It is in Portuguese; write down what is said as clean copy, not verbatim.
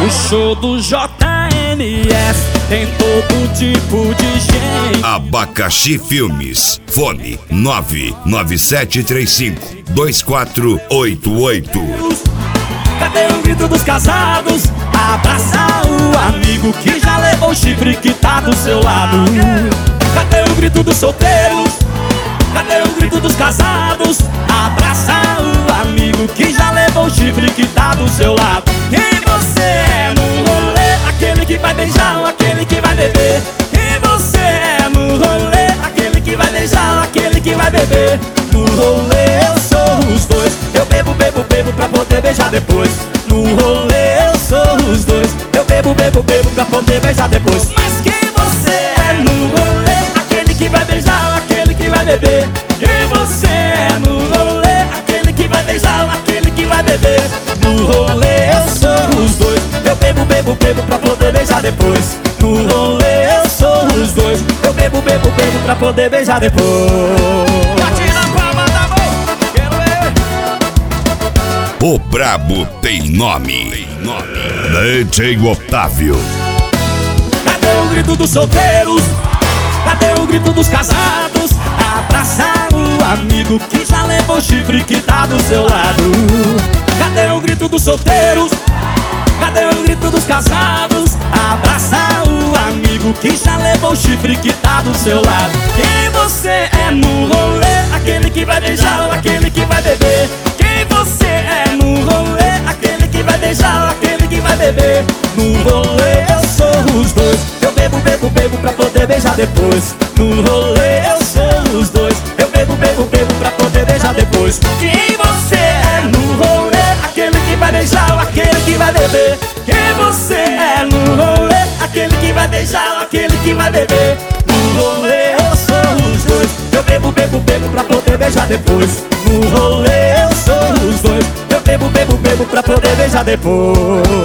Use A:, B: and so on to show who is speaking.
A: O show do JMS tem todo tipo de gente.
B: Abacaxi Filmes. Fone 997352488.
A: Cadê o grito dos casados? Abraça o amigo que já levou o chifre que tá do seu lado. Cadê o grito dos solteiros? Cadê o grito dos casados? Abraça o amigo que já levou o chifre que tá do seu lado. Quem você é no rolê? Aquele que vai beijar ou aquele que vai beber? Quem você é no rolê? Aquele que vai beijar ou aquele que vai beber? No rolê eu sou os dois. Eu bebo, bebo, bebo pra poder beijar depois. No rolê eu sou os dois. Eu bebo, bebo, bebo pra poder beijar depois. Mas quem você é no rolê? Aquele que vai beijar ou aquele que vai beber? Quem você é no rolê? Aquele que vai beijar ou aquele que vai beber? No rolê eu sou os dois. Eu bebo, bebo, bebo pra poder beijar depois. No rolê eu sou os dois. Eu bebo, bebo, bebo pra poder beijar depois.
B: O brabo tem nome. DJ Otávio.
A: Cadê o grito dos solteiros? Cadê o grito dos casados? Abraça o amigo que já levou o chifre que tá do seu lado. Cadê o grito dos solteiros? Cadê o grito dos casados? Abraça o amigo que já levou o chifre que tá do seu lado. Quem você é no rolê? Aquele que vai beijar ou aquele que vai beber? Quem você é no rolê? Aquele que vai beijar ou aquele que vai beber? No rolê eu sou os dois. Eu bebo, bebo, bebo pra poder beijar depois. No rolê eu sou os dois. Eu bebo, bebo, bebo pra poder beijar depois. Quem você é no rolê? Aquele que vai beijar ou aquele que vai beber? Quem você é no rolê? Aquele que vai beijar ou aquele que vai beber? No rolê eu sou os dois. Eu bebo, bebo, bebo pra poder beijar depois. No rolê eu sou os dois. Eu bebo, bebo, bebo pra poder beijar depois.